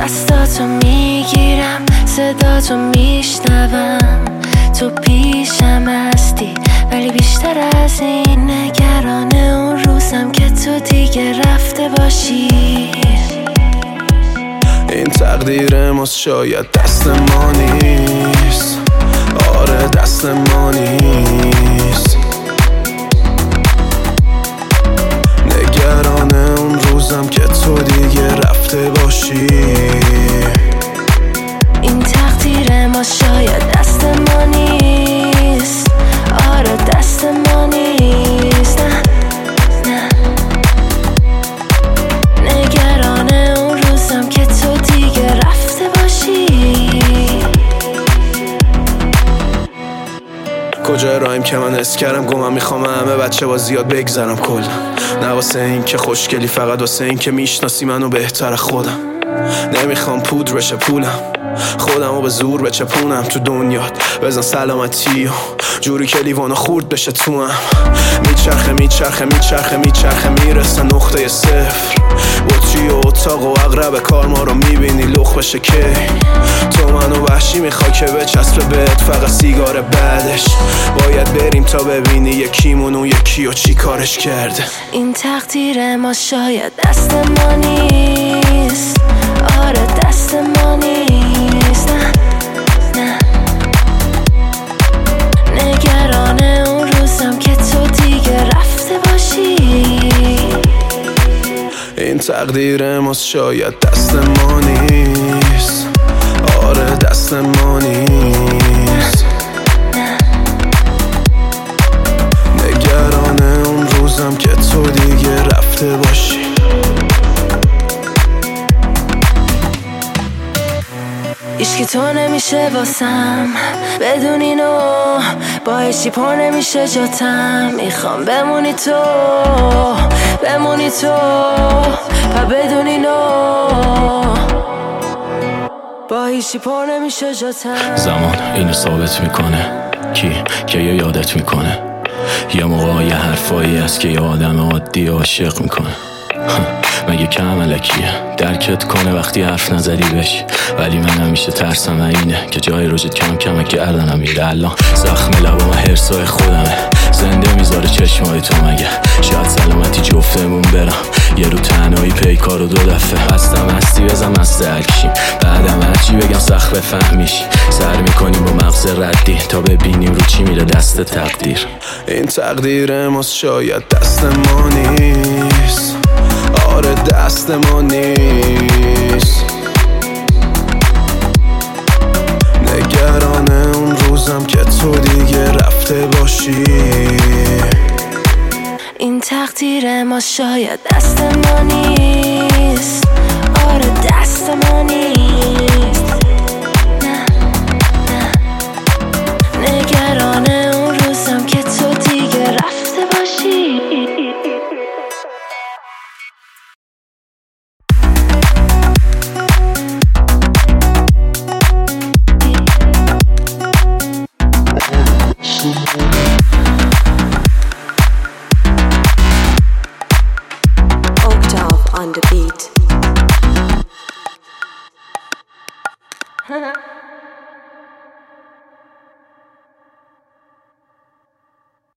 دستاتو میگیرم، صداتو میشنوم، تو پیشم هستی ولی بیشتر از این نگران اون روزم که تو دیگه رفته باشی. این تقدیر ماست، شاید دست ما نیست. آره دست ما نیست. نگران اون روزم که تو دیگه رفته باشی. این تقدیر ما شاید دست ما نیست. آره دست ما نیست. نه نگران اون روزم که تو دیگه رفته باشی. کجا رایم که من حس کردم گمم، میخوام همه بچه با زیاد بگذرم کلا. نه واسه این که خوشگلی، فقط واسه این که میشناسی منو بهتر خودم. نمیخوام پودر بشه پولم، خودمو به زور بچپونم تو دنیات. بزن سلامتی و جوری که لیوانو خورد بشه تو هم. میچرخه میچرخه میچرخه میچرخه میرسه نقطه صفر. بطری و اتاق و اقرب کار ما رو میبینی لخ بشه که تو منو وحشی میخوای که بچسبه بهت فقط سیگار بعدش. باید بریم تا ببینی یکیمون و یکی و چی کارش کرده. این تقدیر ما شاید دست ما نیست. آره دست ما نیست. نه نگران اون روزم که تو دیگه رفته باشی. این تقدیر ماست، شاید دست ما نیست. آره دست ما نیست. نگران اون روزم که تو دیگه رفته باشی. عشقی تو نمیشه واسم بدون اینو، با هیچی پر نمیشه جاتم. میخوام بمونی تو بمونی تو و بدون اینو، با هیچی پر نمیشه جاتم. زمان اینو ثابت میکنه که یه یادت میکنه. یه موقع یه حرفایی هست که یه آدم عادی عاشق میکنه. مگه کم علکیه درکت کنه وقتی حرف نزدی بشی. ولی من همیشه ترسم اینه که جای روزت کم کمه گردنم میره. الان زخم لبام هرسای خودمه، زنده میذاره چشمای تو. مگه شاید سلامتی جفتمون برم یه رو تنهایی پیکار و 2 دفعه. هستم هستی بزن مست هرکشیم، بعدم هرچی بگم سخت بفهمیش. سر میکنیم با مغز ردی تا ببینیم رو چی میره دست تقدیر. این تقدیر ماست، شاید دست ما نیست. آره دست ما نیست. نگران اون روزم که تو دیگه رفته باشی. این تقدیر ما شاید دست ما نیست. آره دست ما نیست. نه نگران اون روزم که تو دیگه رفته باشی. Octave on the beat.